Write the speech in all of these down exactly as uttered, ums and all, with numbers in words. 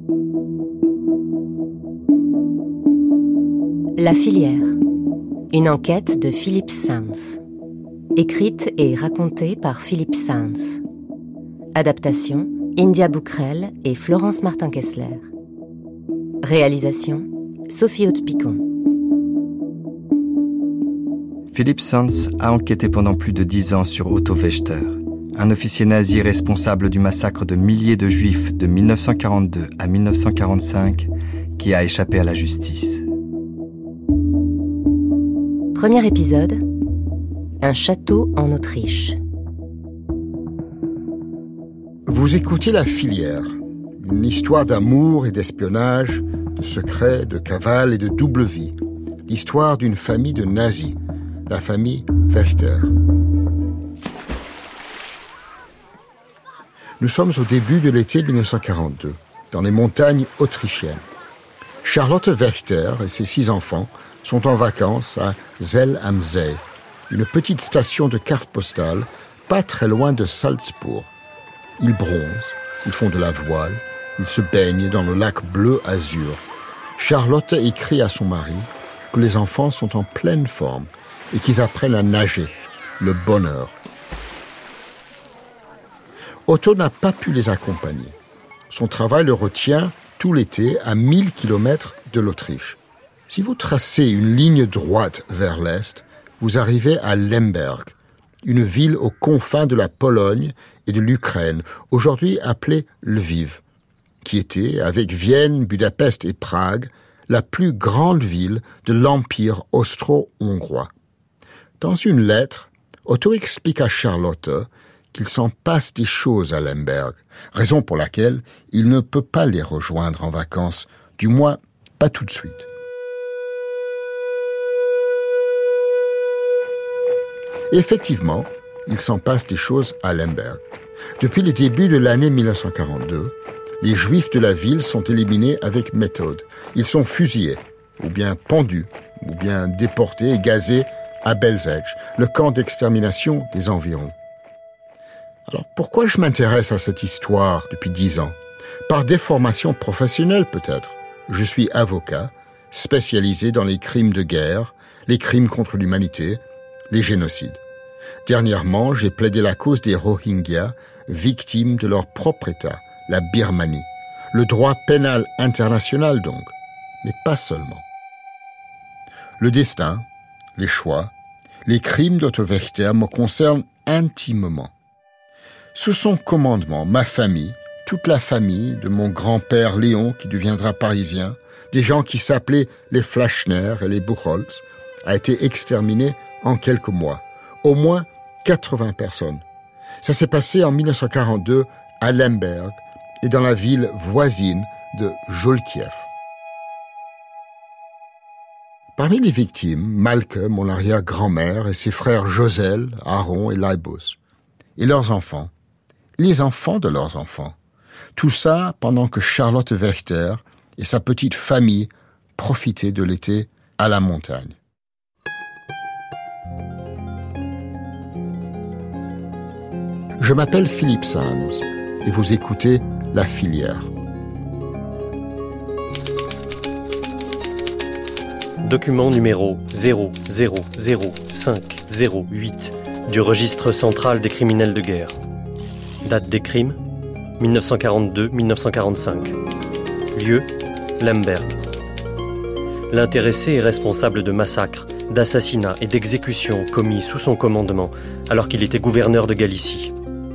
La filière, une enquête de Philip Sounds. Écrite et racontée par Philip Sounds. Adaptation, India Bouquerel et Florence Martin-Kessler. Réalisation, Sophie Haute-Picon. Philip Sounds a enquêté pendant plus de dix ans sur Otto Wächter, un officier nazi responsable du massacre de milliers de Juifs de mille neuf cent quarante-deux à mille neuf cent quarante-cinq, qui a échappé à la justice. Premier épisode, un château en Autriche. Vous écoutez La Filière, une histoire d'amour et d'espionnage, de secrets, de cavale et de double vie. L'histoire d'une famille de nazis, la famille Wächter. Nous sommes au début de l'été mille neuf cent quarante-deux, dans les montagnes autrichiennes. Charlotte Wächter et ses six enfants sont en vacances à Zell am See, une petite station de carte postale, pas très loin de Salzbourg. Ils bronzent, ils font de la voile, ils se baignent dans le lac bleu azur. Charlotte écrit à son mari que les enfants sont en pleine forme et qu'ils apprennent à nager, le bonheur. Otto n'a pas pu les accompagner. Son travail le retient tout l'été à mille kilomètres de l'Autriche. Si vous tracez une ligne droite vers l'est, vous arrivez à Lemberg, une ville aux confins de la Pologne et de l'Ukraine, aujourd'hui appelée Lviv, qui était, avec Vienne, Budapest et Prague, la plus grande ville de l'Empire austro-hongrois. Dans une lettre, Otto explique à Charlotte qu'il s'en passe des choses à Lemberg, raison pour laquelle il ne peut pas les rejoindre en vacances, du moins pas tout de suite. Effectivement, il s'en passe des choses à Lemberg. Depuis le début de l'année mille neuf cent quarante-deux, les Juifs de la ville sont éliminés avec méthode. Ils sont fusillés, ou bien pendus, ou bien déportés et gazés à Belzec, le camp d'extermination des environs. Alors pourquoi je m'intéresse à cette histoire depuis dix ans ? Par déformation professionnelle peut-être. Je suis avocat, spécialisé dans les crimes de guerre, les crimes contre l'humanité, les génocides. Dernièrement, j'ai plaidé la cause des Rohingyas, victimes de leur propre État, la Birmanie. Le droit pénal international donc, mais pas seulement. Le destin, les choix, les crimes d'Otto Wächter me concernent intimement. Sous son commandement, ma famille, toute la famille de mon grand-père Léon qui deviendra parisien, des gens qui s'appelaient les Flachner et les Buchholz, a été exterminée en quelques mois. Au moins quatre-vingts personnes. Ça s'est passé en mille neuf cent quarante-deux à Lemberg et dans la ville voisine de Jolkiew. Parmi les victimes, Malke, mon arrière-grand-mère, et ses frères Josel, Aaron et Laibus. Et leurs enfants. Les enfants de leurs enfants. Tout ça pendant que Charlotte Wächter et sa petite famille profitaient de l'été à la montagne. Je m'appelle Philip Sounds et vous écoutez La Filière. Document numéro zéro zéro zéro cinq zéro huit du registre central des criminels de guerre. Date des crimes mille neuf cent quarante-deux à mille neuf cent quarante-cinq. Lieu Lemberg. L'intéressé est responsable de massacres, d'assassinats et d'exécutions commis sous son commandement alors qu'il était gouverneur de Galicie.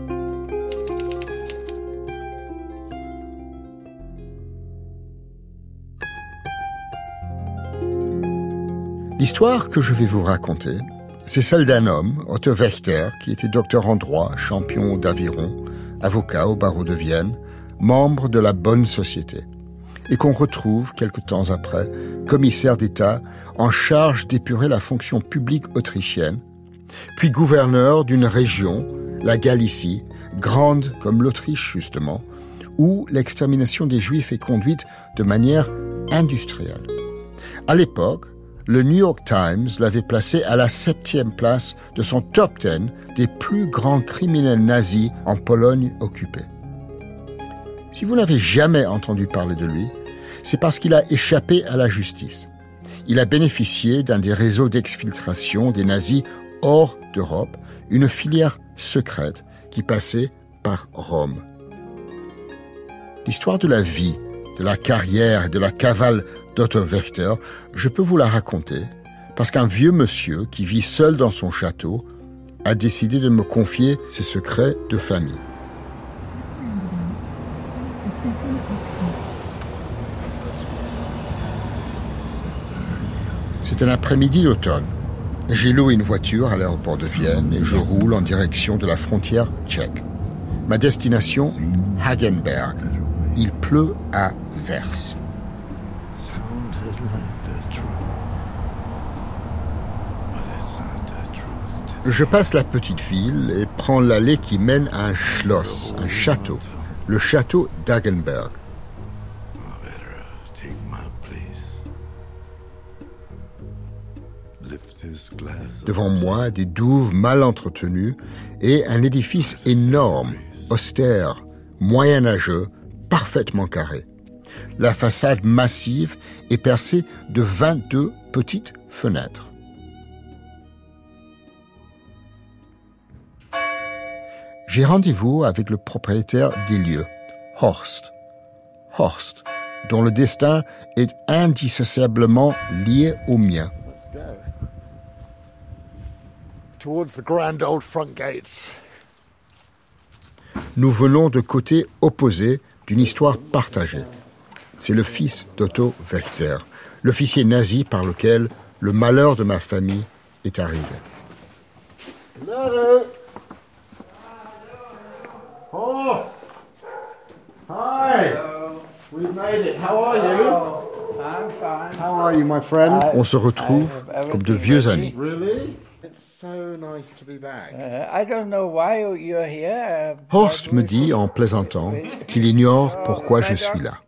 L'histoire que je vais vous raconter, c'est celle d'un homme, Otto Wächter, qui était docteur en droit, champion d'aviron, avocat au barreau de Vienne, membre de la bonne société, et qu'on retrouve, quelque temps après, commissaire d'État en charge d'épurer la fonction publique autrichienne, puis gouverneur d'une région, la Galicie, grande comme l'Autriche justement, où l'extermination des Juifs est conduite de manière industrielle. À l'époque, le New York Times l'avait placé à la septième place de son top dix des plus grands criminels nazis en Pologne occupée. Si vous n'avez jamais entendu parler de lui, c'est parce qu'il a échappé à la justice. Il a bénéficié d'un des réseaux d'exfiltration des nazis hors d'Europe, une filière secrète qui passait par Rome. L'histoire de la vie, de la carrière et de la cavale d'Otto Wächter, je peux vous la raconter parce qu'un vieux monsieur qui vit seul dans son château a décidé de me confier ses secrets de famille. C'est un après-midi d'automne. J'ai loué une voiture à l'aéroport de Vienne et je roule en direction de la frontière tchèque. Ma destination, Hagenberg. Il pleut à verse. Je passe la petite ville et prends l'allée qui mène à un Schloss, un château, le château d'Hagenberg. Devant moi, des douves mal entretenues et un édifice énorme, austère, moyenâgeux, parfaitement carré. La façade massive est percée de vingt-deux petites fenêtres. J'ai rendez-vous avec le propriétaire des lieux, Horst. Horst, dont le destin est indissociablement lié au mien. Towards the grand old front gates. Nous venons de côtés opposés d'une histoire partagée. C'est le fils d'Otto Wächter, l'officier nazi par lequel le malheur de ma famille est arrivé. Hello. Horst. Hi. Hello. We've made it. How are you? I'm fine. How are you, my friend? On se retrouve comme de vieux amis. Really? It's so nice to be back. Uh, I don't know why you're here. Uh, Horst me dit en plaisantant qu'il ignore pourquoi je suis là.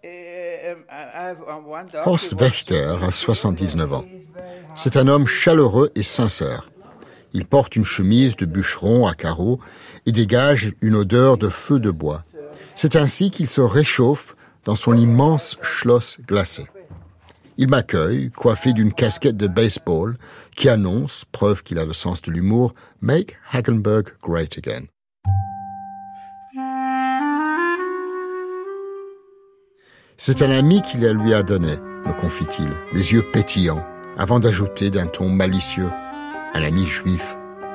Horst Wächter a soixante-dix-neuf ans. C'est un homme chaleureux et sincère. Il porte une chemise de bûcheron à carreaux et dégage une odeur de feu de bois. C'est ainsi qu'il se réchauffe dans son immense Schloss glacé. Il m'accueille, coiffé d'une casquette de baseball qui annonce, preuve qu'il a le sens de l'humour, « Make Hagenberg great again ». C'est un ami qui la lui a donné, me confie-t-il, les yeux pétillants, avant d'ajouter d'un ton malicieux, « un ami juif ».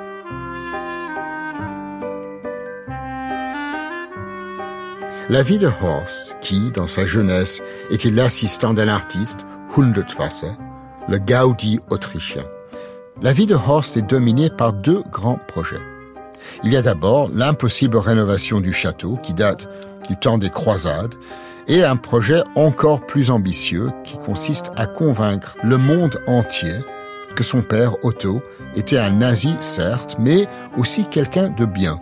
La vie de Horst, qui, dans sa jeunesse, était l'assistant d'un artiste, Hundertwasser, le Gaudi autrichien. La vie de Horst est dominée par deux grands projets. Il y a d'abord l'impossible rénovation du château, qui date du temps des croisades, et un projet encore plus ambitieux qui consiste à convaincre le monde entier que son père, Otto, était un nazi, certes, mais aussi quelqu'un de bien.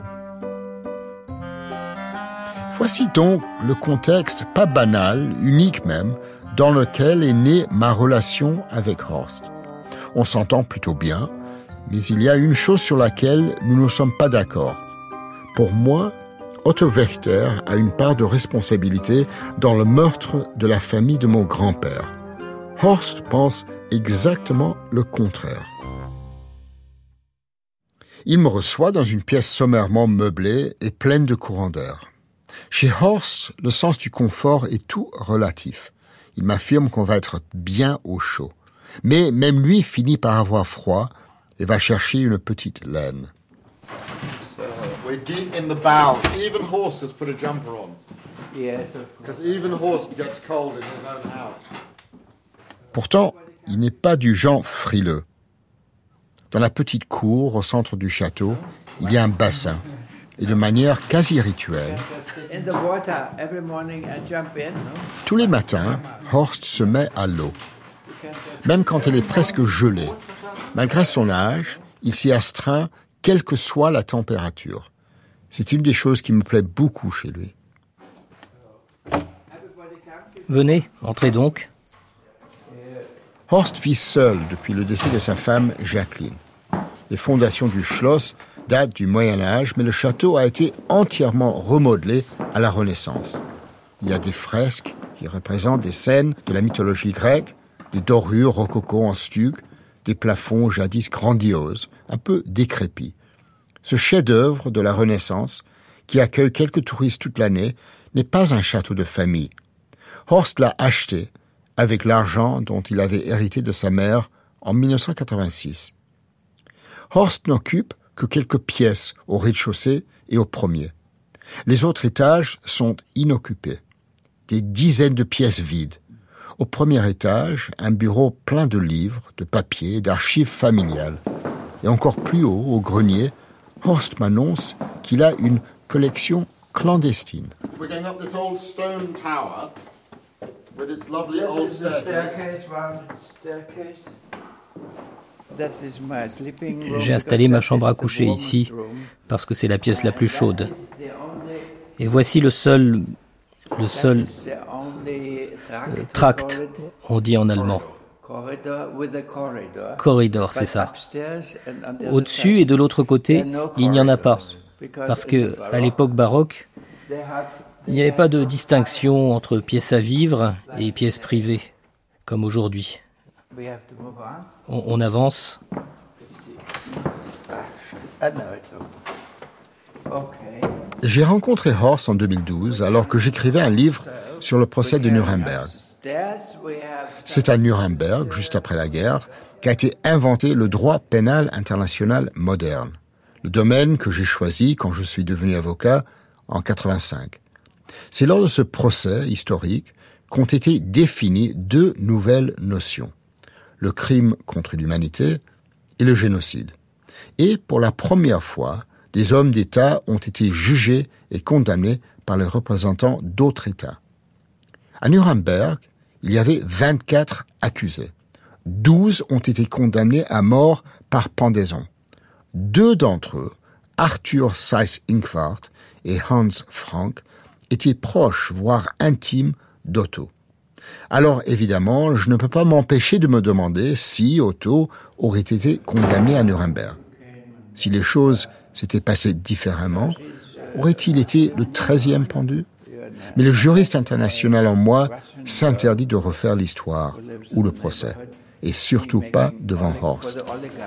Voici donc le contexte, pas banal, unique même, dans lequel est née ma relation avec Horst. On s'entend plutôt bien, mais il y a une chose sur laquelle nous ne sommes pas d'accord. Pour moi, Otto Wächter a une part de responsabilité dans le meurtre de la famille de mon grand-père. Horst pense exactement le contraire. Il me reçoit dans une pièce sommairement meublée et pleine de courants d'air. Chez Horst, le sens du confort est tout relatif. Il m'affirme qu'on va être bien au chaud. Mais même lui finit par avoir froid et va chercher une petite laine. So, we're deep in the bowels. Even Horst has put a jumper on. Yes. Because even Horst gets cold in his own house. Pourtant, il n'est pas du genre frileux. Dans la petite cour, au centre du château, il y a un bassin. Et de manière quasi rituelle, In the water every morning I jump in. No? tous les matins, Horst se met à l'eau. Même quand elle est presque gelée. Malgré son âge, il s'y astreint quelle que soit la température. C'est une des choses qui me plaît beaucoup chez lui. Venez, entrez donc. Horst vit seul depuis le décès de sa femme Jacqueline. Les fondations du Schloss datent du Moyen Âge, mais le château a été entièrement remodelé à la Renaissance. Il y a des fresques qui représentent des scènes de la mythologie grecque, des dorures rococo en stuc, des plafonds jadis grandioses, un peu décrépits. Ce chef-d'œuvre de la Renaissance, qui accueille quelques touristes toute l'année, n'est pas un château de famille. Horst l'a acheté avec l'argent dont il avait hérité de sa mère en dix-neuf cent quatre-vingt-six. Horst n'occupe que quelques pièces au rez-de-chaussée et au premier. Les autres étages sont inoccupés. Des dizaines de pièces vides. Au premier étage, un bureau plein de livres, de papiers, d'archives familiales. Et encore plus haut, au grenier, Horst m'annonce qu'il a une collection clandestine. We're going up this old stone tower with its lovely old staircase. J'ai installé ma chambre à coucher ici parce que c'est la pièce la plus chaude. Et voici le seul, le seul euh, tract, on dit en allemand. Corridor, c'est ça. Au-dessus et de l'autre côté, il n'y en a pas. Parce que à l'époque baroque, il n'y avait pas de distinction entre pièces à vivre et pièces privées, comme aujourd'hui. On, on avance. J'ai rencontré Horst en deux mille douze alors que j'écrivais un livre sur le procès de Nuremberg. C'est à Nuremberg, juste après la guerre, qu'a été inventé le droit pénal international moderne, le domaine que j'ai choisi quand je suis devenu avocat en quatre-vingt-cinq. C'est lors de ce procès historique qu'ont été définies deux nouvelles notions, le crime contre l'humanité et le génocide. Et pour la première fois, des hommes d'État ont été jugés et condamnés par les représentants d'autres États. À Nuremberg, il y avait vingt-quatre accusés. douze ont été condamnés à mort par pendaison. Deux d'entre eux, Arthur Seyss-Inquart et Hans Frank, étaient proches, voire intimes, d'Otto. Alors évidemment, je ne peux pas m'empêcher de me demander si Otto aurait été condamné à Nuremberg. Si les choses s'étaient passées différemment, aurait-il été le treizième pendu ? Mais le juriste international en moi s'interdit de refaire l'histoire ou le procès, et surtout pas devant Horst.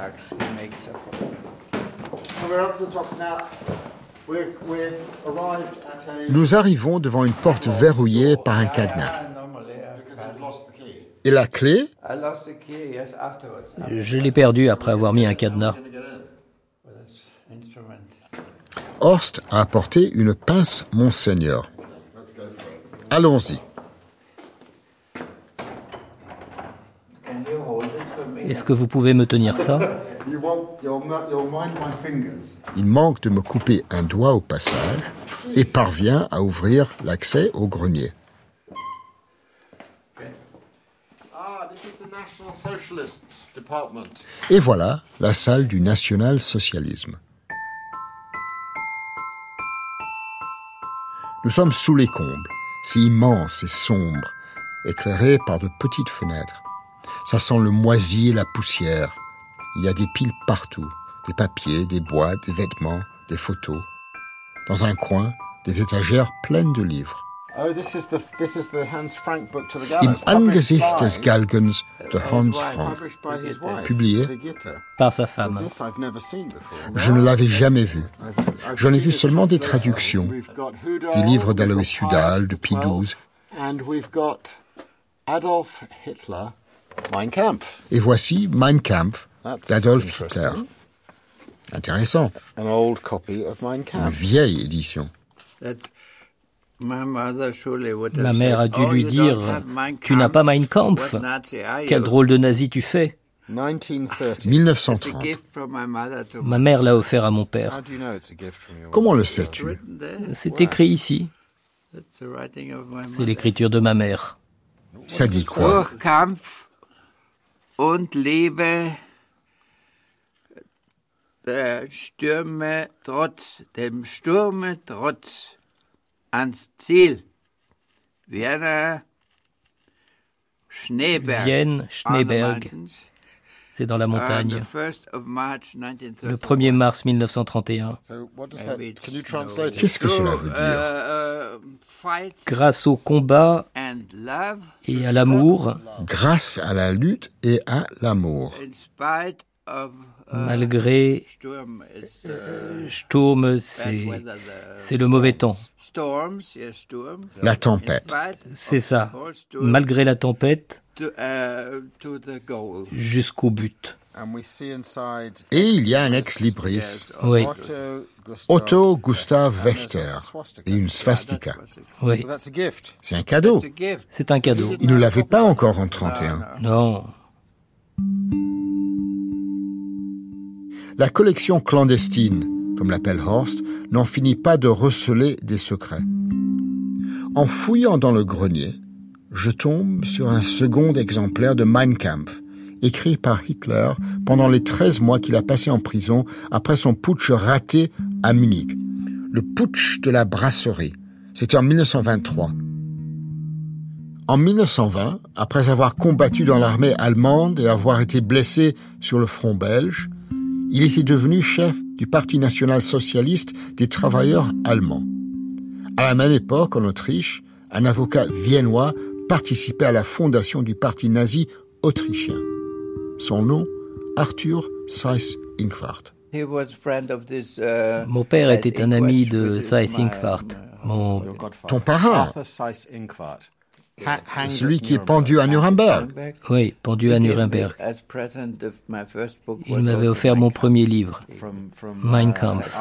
Nous arrivons devant une porte verrouillée par un cadenas. Et la clé ? Je l'ai perdue après avoir mis un cadenas. Horst a apporté une pince Monseigneur. Allons-y. Est-ce que vous pouvez me tenir ça ? Il manque de me couper un doigt au passage et parvient à ouvrir l'accès au grenier. Et voilà la salle du national-socialisme. Nous sommes sous les combles, c'est immense et sombre, éclairé par de petites fenêtres. Ça sent le moisi et la poussière. Il y a des piles partout, des papiers, des boîtes, des vêtements, des photos. Dans un coin, des étagères pleines de livres. Im Angesicht des Galgens de Hans Frank, publié par sa femme. Je ne l'avais jamais vu. J'en ai vu seulement des traductions, des livres d'Alois Hudal, de Pie douze. Et voici Mein Kampf d'Adolf Hitler. Intéressant. Une vieille édition. Ma mère a dû lui dire « Tu n'as pas Mein Kampf ? Quel drôle de nazi tu fais !» mille neuf cent trente. Ma mère l'a offert à mon père. Comment le sais-tu ? C'est écrit ici. C'est l'écriture de ma mère. Ça dit quoi ? Kampf und lebe der Stürme trotz, dem Sturme trotz, ans Ziel. Vienna, Schneeberg. Vienne, Schneeberg. C'est dans la montagne. Le premier mars mille neuf cent trente et un. Qu'est-ce que cela veut dire? Grâce au combat et à l'amour. Grâce à la lutte et à l'amour. Malgré euh, Sturm, c'est, c'est le mauvais temps. La tempête. C'est ça. Malgré la tempête, jusqu'au but. Et il y a un ex-libris. Oui. Otto Gustav Wächter et une swastika. Oui. C'est un cadeau. C'est un cadeau. Il ne l'avait pas encore en trente et un. Non. La collection clandestine, comme l'appelle Horst, n'en finit pas de receler des secrets. En fouillant dans le grenier, je tombe sur un second exemplaire de Mein Kampf, écrit par Hitler pendant les treize mois qu'il a passé en prison après son putsch raté à Munich. Le putsch de la brasserie. C'était en mille neuf cent vingt-trois. En mille neuf cent vingt, après avoir combattu dans l'armée allemande et avoir été blessé sur le front belge, il était devenu chef du Parti national-socialiste des travailleurs allemands. À la même époque, en Autriche, un avocat viennois participait à la fondation du parti nazi autrichien. Son nom, Arthur Seyss-Inquart. Mon père était un ami de Seyss-Inquart. Mon... Ton parrain, celui qui est pendu à Nuremberg. Oui, pendu à Nuremberg. Il m'avait offert mon premier livre, Mein Kampf.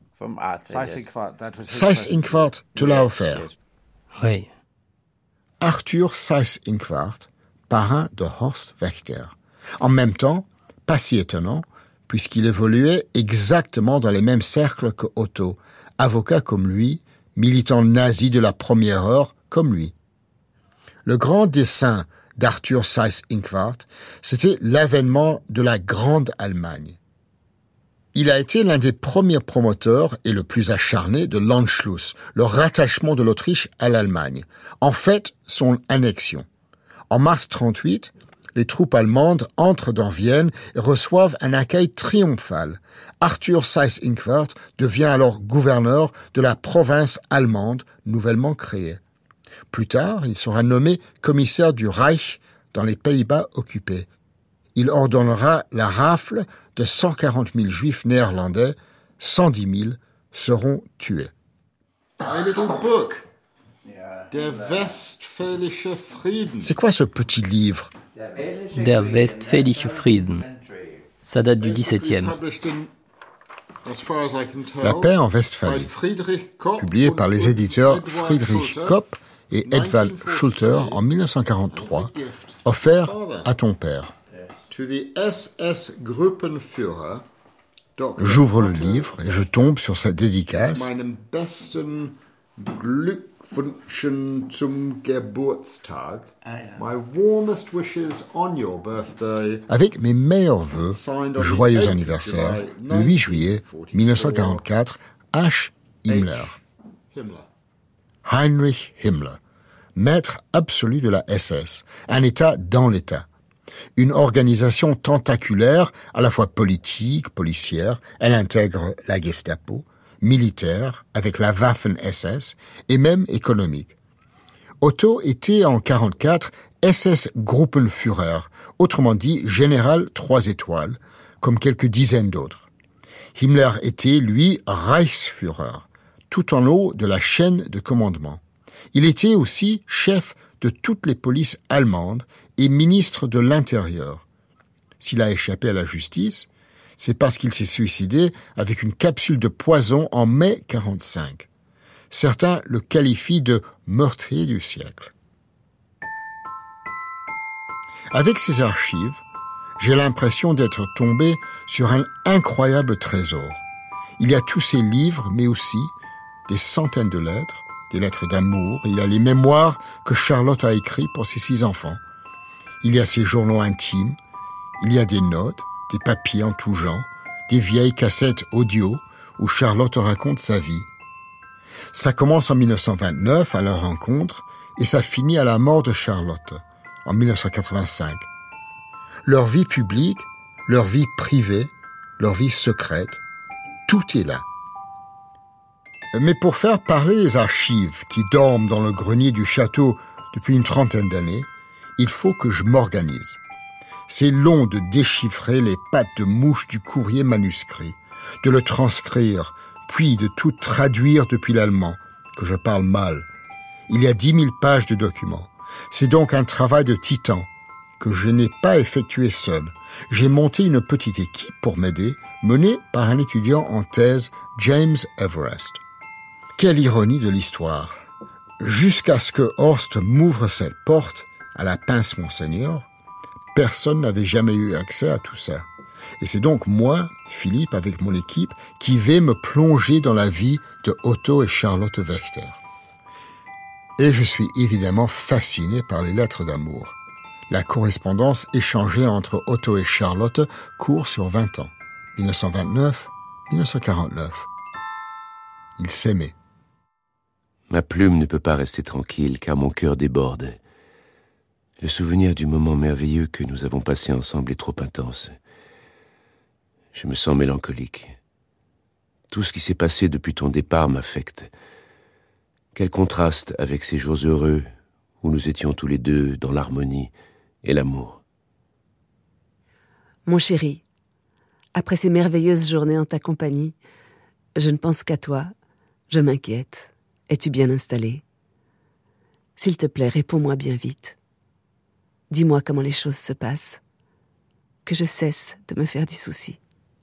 Seyss-Inquart te l'a offert. Oui. Arthur Seyss-Inquart, parrain de Horst Wächter. En même temps, pas si étonnant, puisqu'il évoluait exactement dans les mêmes cercles que Otto, avocat comme lui, militant nazi de la première heure comme lui. Le grand dessein d'Arthur Seyss-Inquart, c'était l'avènement de la Grande Allemagne. Il a été l'un des premiers promoteurs et le plus acharné de l'Anschluss, le rattachement de l'Autriche à l'Allemagne. En fait, son annexion. En mars trente-huit, les troupes allemandes entrent dans Vienne et reçoivent un accueil triomphal. Arthur Seyss-Inquart devient alors gouverneur de la province allemande nouvellement créée. Plus tard, il sera nommé commissaire du Reich dans les Pays-Bas occupés. Il ordonnera la rafle de cent quarante mille juifs néerlandais, cent dix mille seront tués. C'est quoi ce petit livre? Der Westfälische Frieden. Ça date du dix-septième. La paix en Westphalie, publié par les éditeurs Friedrich Kopp et Edvald Schulter en mille neuf cent quarante-trois, offert à ton père. J'ouvre le livre et je tombe sur sa dédicace. Avec mes meilleurs vœux, joyeux anniversaire, le huit juillet mille neuf cent quarante-quatre, H. Himmler. Heinrich Himmler, maître absolu de la S S, un État dans l'État. Une organisation tentaculaire, à la fois politique, policière, elle intègre la Gestapo, militaire, avec la Waffen-S S, et même économique. Otto était en quarante-quatre S S-Gruppenführer, autrement dit général trois étoiles, comme quelques dizaines d'autres. Himmler était, lui, Reichsführer, tout en haut de la chaîne de commandement. Il était aussi chef de toutes les polices allemandes et ministre de l'Intérieur. S'il a échappé à la justice, c'est parce qu'il s'est suicidé avec une capsule de poison en mai quarante-cinq. Certains le qualifient de meurtrier du siècle. Avec ces archives, j'ai l'impression d'être tombé sur un incroyable trésor. Il y a tous ces livres, mais aussi des centaines de lettres, des lettres d'amour. Il y a les mémoires que Charlotte a écrits pour ses six enfants. Il y a ses journaux intimes. Il y a des notes, des papiers en tout genre, des vieilles cassettes audio où Charlotte raconte sa vie. Ça commence en mille neuf cent vingt-neuf, à leur rencontre, et ça finit à la mort de Charlotte, en mille neuf cent quatre-vingt-cinq. Leur vie publique leur vie privée, leur vie secrète, tout est là. Mais pour faire parler les archives qui dorment dans le grenier du château depuis une trentaine d'années, il faut que je m'organise. C'est long de déchiffrer les pattes de mouche du courrier manuscrit, de le transcrire, puis de tout traduire depuis l'allemand, que je parle mal. Il y a dix mille pages de documents. C'est donc un travail de titan que je n'ai pas effectué seul. J'ai monté une petite équipe pour m'aider, menée par un étudiant en thèse, James Everest. Quelle ironie de l'histoire. Jusqu'à ce que Horst m'ouvre cette porte à la pince Monseigneur, personne n'avait jamais eu accès à tout ça. Et c'est donc moi, Philippe, avec mon équipe, qui vais me plonger dans la vie de Otto et Charlotte Wächter. Et je suis évidemment fasciné par les lettres d'amour. La correspondance échangée entre Otto et Charlotte court sur vingt ans, dix-neuf cent vingt-neuf à dix-neuf cent quarante-neuf. Ils s'aimaient. Ma plume ne peut pas rester tranquille car mon cœur déborde. Le souvenir du moment merveilleux que nous avons passé ensemble est trop intense. Je me sens mélancolique. Tout ce qui s'est passé depuis ton départ m'affecte. Quel contraste avec ces jours heureux où nous étions tous les deux dans l'harmonie et l'amour. Mon chéri, après ces merveilleuses journées en ta compagnie, je ne pense qu'à toi, je m'inquiète. Es-tu bien installé ? S'il te plaît, réponds-moi bien vite. Dis-moi comment les choses se passent, que je cesse de me faire du souci.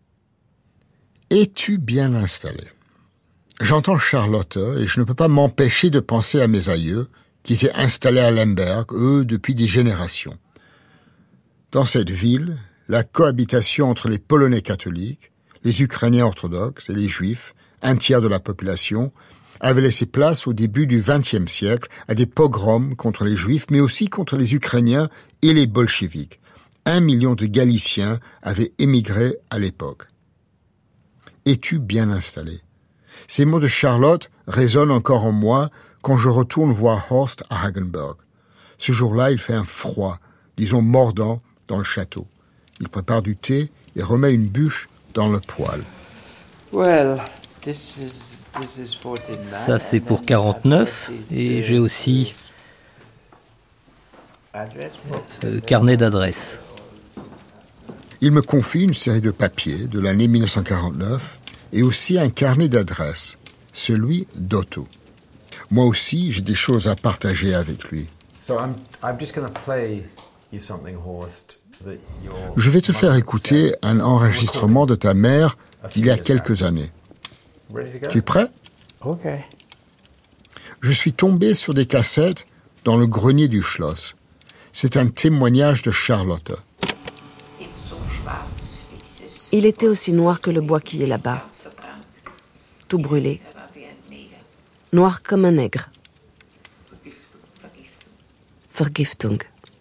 Es-tu bien installé ? J'entends Charlotte et je ne peux pas m'empêcher de penser à mes aïeux qui étaient installés à Lemberg, eux, depuis des générations. Dans cette ville, la cohabitation entre les Polonais catholiques, les Ukrainiens orthodoxes et les Juifs, un tiers de la population, avait laissé place au début du vingtième siècle à des pogroms contre les Juifs, mais aussi contre les Ukrainiens et les bolcheviks. Un million de Galiciens avaient émigré à l'époque. Es-tu bien installé ? Ces mots de Charlotte résonnent encore en moi quand je retourne voir Horst à Hagenberg. Ce jour-là, il fait un froid, disons mordant, dans le château. Il prépare du thé et remet une bûche dans le poêle. Well, this is, this is forty-nine. Ça, c'est pour quarante-neuf, et j'ai aussi ce carnet d'adresses. Il me confie une série de papiers de l'année dix-neuf cent quarante-neuf et aussi un carnet d'adresses, celui d'Otto. Moi aussi, j'ai des choses à partager avec lui. So I'm, I'm just going to play you something, Horst, that your Je vais te faire écouter un enregistrement de ta mère il y a quelques années. Tu es prêt ? Ok. Je suis tombé sur des cassettes dans le grenier du Schloss. C'est un témoignage de Charlotte. Il était aussi noir que le bois qui est là-bas, tout brûlé, noir comme un nègre. Vergiftung.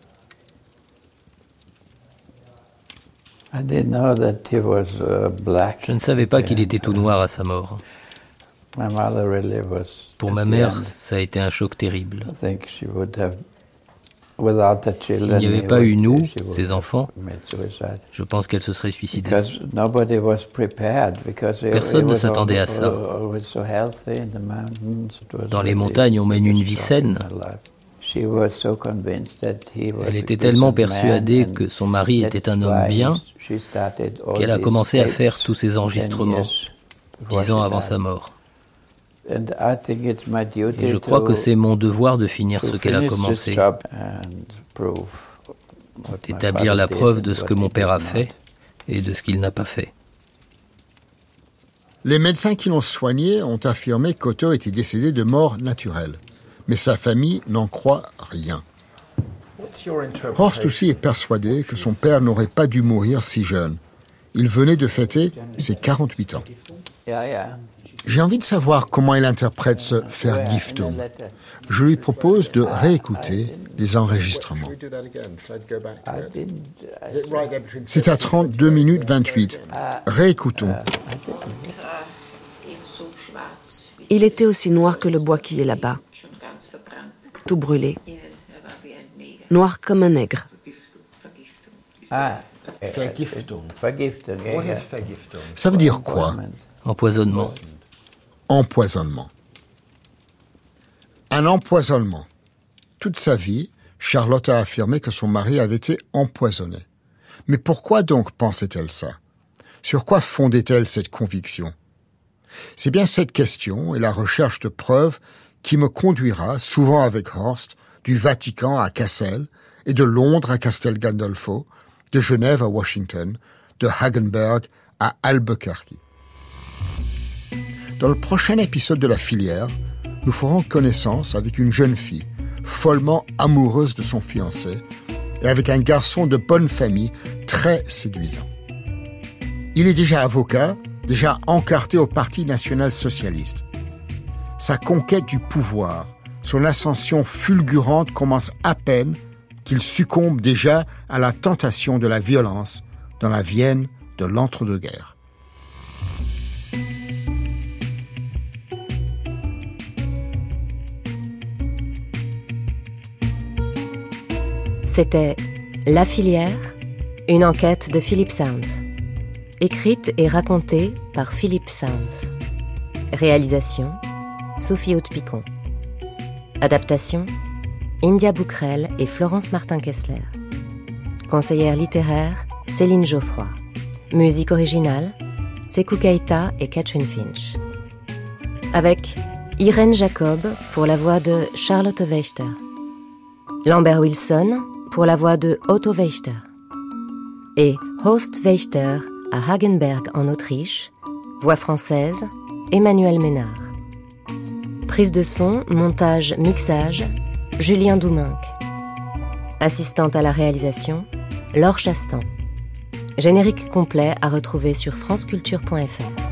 I didn't know that he was uh, black. Je ne savais pas qu'il était tout noir à sa mort. My mother really was. Pour ma mère, ça a été un choc terrible. I think she would have, without the children. S'il n'y avait pas eu nous, ses enfants, je pense qu'elle se serait suicidée. Because nobody was prepared. Because Personne ne s'attendait à ça. Dans les montagnes, on mène une vie saine. Elle était tellement persuadée que son mari était un homme bien qu'elle a commencé à faire tous ces enregistrements dix ans avant sa mort. Et je crois que c'est mon devoir de finir ce qu'elle a commencé, d'établir la preuve de ce que mon père a fait et de ce qu'il n'a pas fait. Les médecins qui l'ont soigné ont affirmé qu'Otto était décédé de mort naturelle. Mais sa famille n'en croit rien. Horst aussi est persuadé que son père n'aurait pas dû mourir si jeune. Il venait de fêter ses quarante-huit ans. J'ai envie de savoir comment il interprète ce Vergiftung. Je lui propose de réécouter les enregistrements. C'est à trente-deux minutes vingt-huit. Réécoutons. Il était aussi noir que le bois qui est là-bas, tout brûlé, noir comme un nègre. Ah, Vergiftung. Vergiftung. What yeah. is Vergiftung? Ça veut dire quoi? Empoisonnement. Empoisonnement. Un empoisonnement. Toute sa vie, Charlotte a affirmé que son mari avait été empoisonné. Mais pourquoi donc pensait-elle ça? Sur quoi fondait-elle cette conviction? C'est bien cette question et la recherche de preuves qui me conduira, souvent avec Horst, du Vatican à Cassel et de Londres à Castel Gandolfo, de Genève à Washington, de Hagenberg à Albuquerque. Dans le prochain épisode de La Filière, nous ferons connaissance avec une jeune fille, follement amoureuse de son fiancé, et avec un garçon de bonne famille très séduisant. Il est déjà avocat, déjà encarté au Parti national-socialiste. Sa conquête du pouvoir, son ascension fulgurante commence à peine qu'il succombe déjà à la tentation de la violence dans la Vienne de l'entre-deux-guerres. C'était La Filière, une enquête de Philippe Sounds. Écrite et racontée par Philippe Sounds. Réalisation, Sophie Haute-Picon. Adaptation, India Boukrel et Florence Martin-Kessler. Conseillère littéraire, Céline Geoffroy. Musique originale, Sekou Keita et Catherine Finch. Avec Irène Jacob pour la voix de Charlotte Wächter. Lambert Wilson pour la voix de Otto Wächter. Et Horst Wächter à Hagenberg en Autriche, voix française, Emmanuel Ménard. Prise de son, montage, mixage, Julien Douminc. Assistante à la réalisation, Laure Chastan. Générique complet à retrouver sur franceculture point f r.